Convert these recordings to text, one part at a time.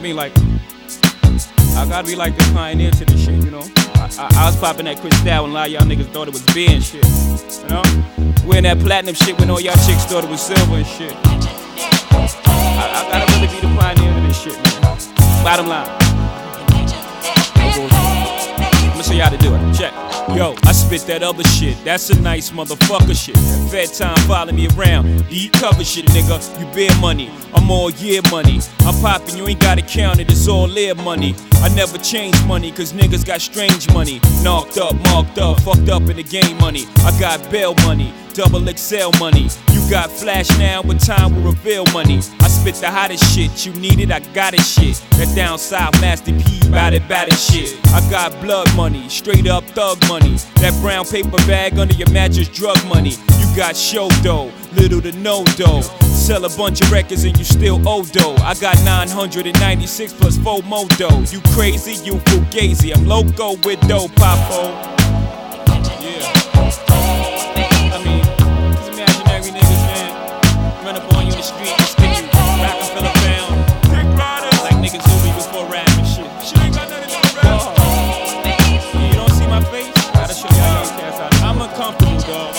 mean, like, I gotta be like the pioneer to this shit, you know? I was popping that Cristal and a lot of y'all niggas thought it was beer and shit, you know? Wearing that platinum shit when all y'all chicks thought it was silver and shit. I gotta really be the pioneer to this shit, man. Bottom line. I'ma show you how to do it. Check. Yo, I spit that other shit. That's a nice motherfucker shit. That fed time follow me around. Eat cover shit, nigga. You bear money. I'm all year money. I'm poppin', you ain't gotta count it. It's all air money. I never change money, cause niggas got strange money. Knocked up, marked up, fucked up in the game money. I got bail money, double XL money. You got flash now, but time will reveal money. I spit the hottest shit, you need it, I got it shit. That down south Master P, bout it shit. I got blood money, straight up thug money. That brown paper bag under your mattress, drug money. You got show dough, little to no dough. Sell a bunch of records and you still owe dough. I got 996 plus 4 more dough. You crazy, you fugazi. I'm loco with dough, Popo. Yeah. I mean, these imaginary niggas, man, run up on you in the street and stick you, rack and fill a pound. Like niggas do me before rap and shit. Shit ain't got nothing to do with rap. Yeah, you don't see my face? Gotta show y'all young cats out. I'm uncomfortable, dog.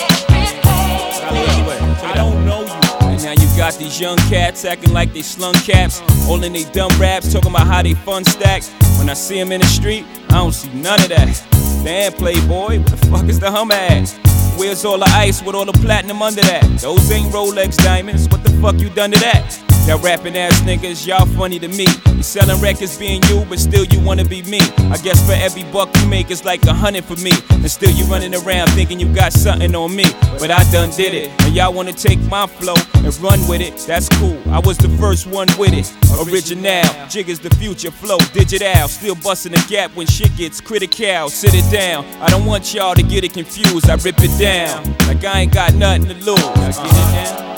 I don't know you. And now you got these young cats acting like they slung caps, all in they dumb raps, talking about how they fun stack. When I see them in the street, I don't see none of that. Damn, Playboy, what the fuck is the hum ass? Where's all the ice with all the platinum under that? Those ain't Rolex diamonds, what the fuck you done to that? Y'all rapping ass niggas, y'all funny to me. You selling records being you, but still you wanna be me. I guess for every buck you make, it's like 100 for me. And still you running around thinking you got something on me. But I done did it, and y'all wanna take my flow and run with it. That's cool, I was the first one with it. Original, jig is the future, flow, digital. Still busting the gap when shit gets critical. Sit it down, I don't want y'all to get it confused. I rip it down, like I ain't got nothing to lose. Now get it down.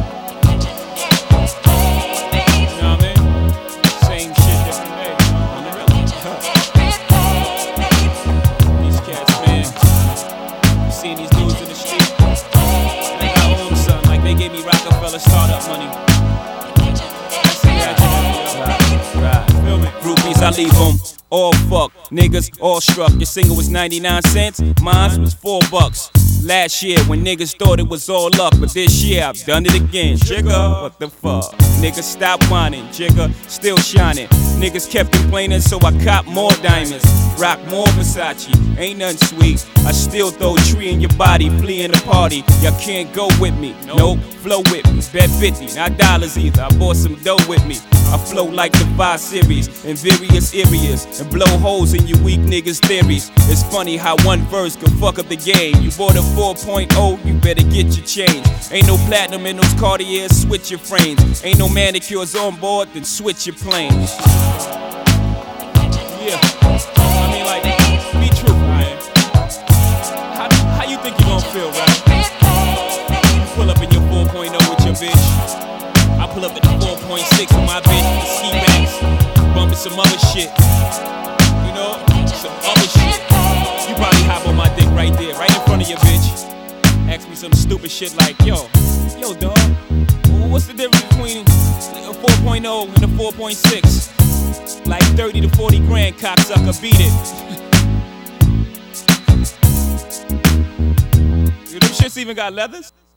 Seeing these dudes in the street, like I owe them something, like they gave me Rockefeller startup money. Right. Feel me? Groupies, I leave them all fucked, niggas all struck. Your single was 99 cents, mine was $4. Last year when niggas thought it was all luck, but this year I've done it again. Jigga, what the fuck? Niggas stop whining, Jigga, still shining. Niggas kept complaining, so I cop more diamonds. Rock more Versace, ain't nothing sweet. I still throw a tree in your body, flee in the party. Y'all can't go with me, nope, flow with me. Bet 50, not dollars either, I bought some dough with me. I flow like the 5 Series in various areas and blow holes in you weak niggas' theories. It's funny how one verse can fuck up the game. You bought a 4.0, you better get your change. Ain't no platinum in those Cartiers, switch your frames. Ain't no manicures on board, then switch your planes. Yeah, I mean like, be true, man. How you think you gon' feel, right? You pull up in your 4.0 with your bitch. I pull up at the 4.6 with my bitch, ski racks, bumping some other shit. You know, some other shit. You probably hop on my dick right there, right in front of your bitch. Ask me some stupid shit like, yo dog, what's the difference between a 4.0 and a 4.6? Like 30 to 40 grand, cocksucker, beat it. Them shits even got leathers?